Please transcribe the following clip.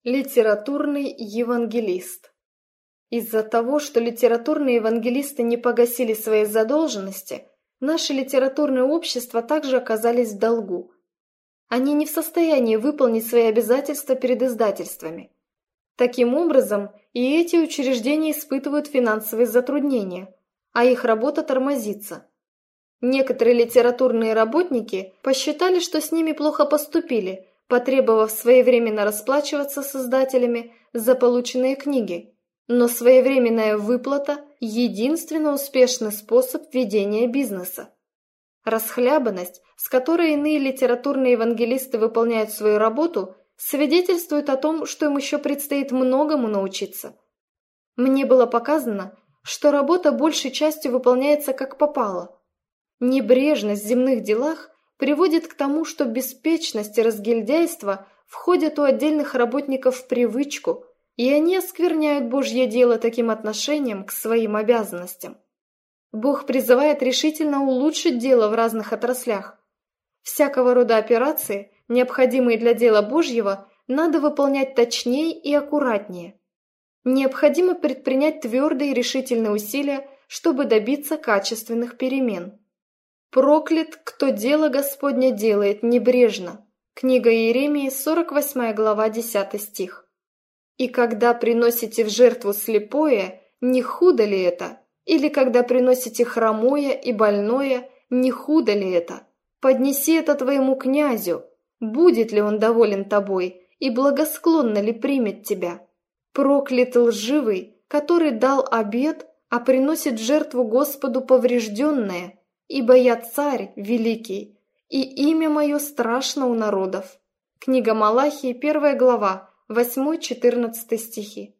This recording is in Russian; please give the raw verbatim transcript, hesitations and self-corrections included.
Литературный евангелист. Из-за того, что литературные евангелисты не погасили свои задолженности, наши литературные общества также оказались в долгу. Они не в состоянии выполнить свои обязательства перед издательствами. Таким образом, и эти учреждения испытывают финансовые затруднения, а их работа тормозится. Некоторые литературные работники посчитали, что с ними плохо поступили, потребовав своевременно расплачиваться с издателями за полученные книги. Но своевременная выплата – единственно успешный способ ведения бизнеса. Расхлябанность, с которой иные литературные евангелисты выполняют свою работу, свидетельствует о том, что им еще предстоит многому научиться. Мне было показано, что работа большей частью выполняется как попало. Небрежность в земных делах приводит к тому, что беспечность и разгильдяйство входят у отдельных работников в привычку, и они оскверняют Божье дело таким отношением к своим обязанностям. Бог призывает решительно улучшить дело в разных отраслях. Всякого рода операции, необходимые для дела Божьего, надо выполнять точнее и аккуратнее. Необходимо предпринять твердые и решительные усилия, чтобы добиться качественных перемен. «Проклят, кто дело Господне делает небрежно». Книга Иеремии, сорок восьмая глава, десятый стих. «И когда приносите в жертву слепое, не худо ли это? Или когда приносите хромое и больное, не худо ли это? Поднеси это твоему князю. Будет ли он доволен тобой, и благосклонно ли примет тебя? Проклят лживый, который дал обет, а приносит в жертву Господу поврежденное, ибо я царь великий, и имя мое страшно у народов». Книга Малахии, первая глава, восьмой-четырнадцатый стихи.